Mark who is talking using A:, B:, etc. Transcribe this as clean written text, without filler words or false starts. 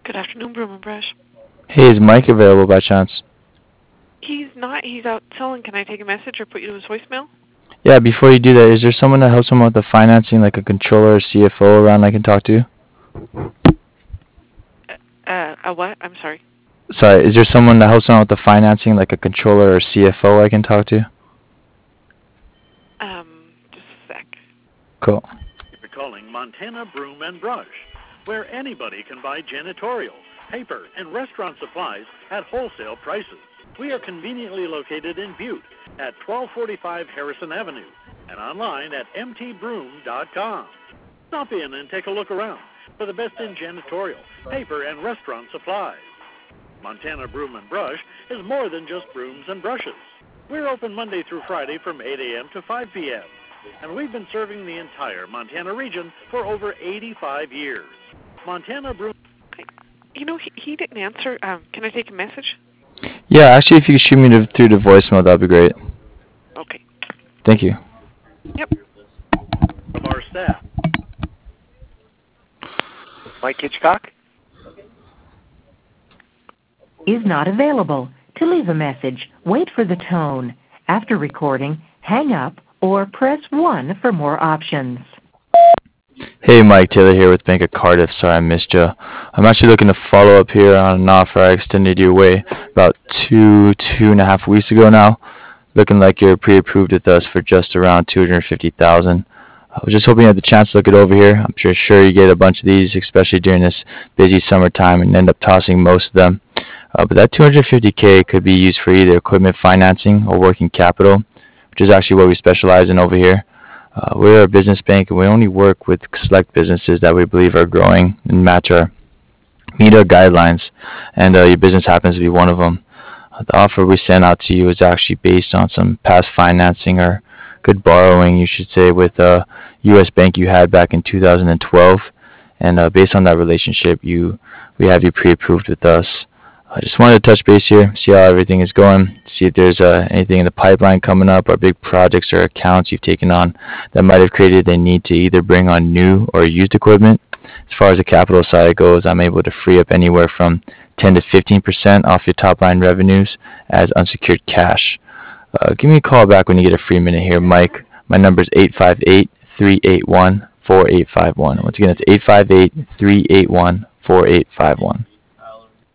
A: Good afternoon, Broom and Brush.
B: Hey, is Mike available by chance?
A: He's not. He's out selling. Can I take a message or put you to his voicemail?
B: Yeah, before you do that, is there someone that helps him with the financing, like a controller or CFO around I can talk to?
A: A what? I'm sorry.
B: Sorry, is there someone that helps him out with the financing, like a controller or CFO I can talk to?
A: Just a sec.
B: Cool.
C: You're calling Montana Broom and Brush, where anybody can buy janitorial, paper, and restaurant supplies at wholesale prices. We are conveniently located in Butte at 1245 Harrison Avenue and online at mtbroom.com. Stop in and take a look around for the best in janitorial, paper, and restaurant supplies. Montana Broom and Brush is more than just brooms and brushes. We're open Monday through Friday from 8 a.m. to 5 p.m. And we've been serving the entire Montana region for over 85 years. Montana Broom...
A: You know, he didn't answer. Can I take a message?
B: Yeah, actually, if you could shoot me through the voicemail, that'd be great.
A: Okay.
B: Thank you.
A: Yep.
C: Of our staff.
D: Mike Hitchcock?
E: Is not available. To leave a message, wait for the tone. After recording, hang up or press 1 for more options.
B: Hey, Mike Taylor here with Bank of Cardiff. Sorry I missed you. I'm actually looking to follow up here on an offer I extended your way about two and a half weeks ago now. Looking like you're pre-approved with us for just around $250,000. I was just hoping you had the chance to look it over here. I'm sure you get a bunch of these, especially during this busy summertime, and end up tossing most of them. But that $250K could be used for either equipment financing or working capital, which is actually what we specialize in over here. We're a business bank, and we only work with select businesses that we believe are growing and meet our guidelines, and your business happens to be one of them. The offer we sent out to you is actually based on some past financing or good borrowing, you should say, with a U.S. bank you had back in 2012, and based on that relationship, we have you pre-approved with us. I just wanted to touch base here, see how everything is going, see if there's anything in the pipeline coming up, or big projects or accounts you've taken on that might have created a need to either bring on new or used equipment. As far as the capital side goes, I'm able to free up anywhere from 10 to 15% off your top line revenues as unsecured cash. Give me a call back when you get a free minute here, Mike. My number is 858-381-4851. Once again, it's 858-381-4851.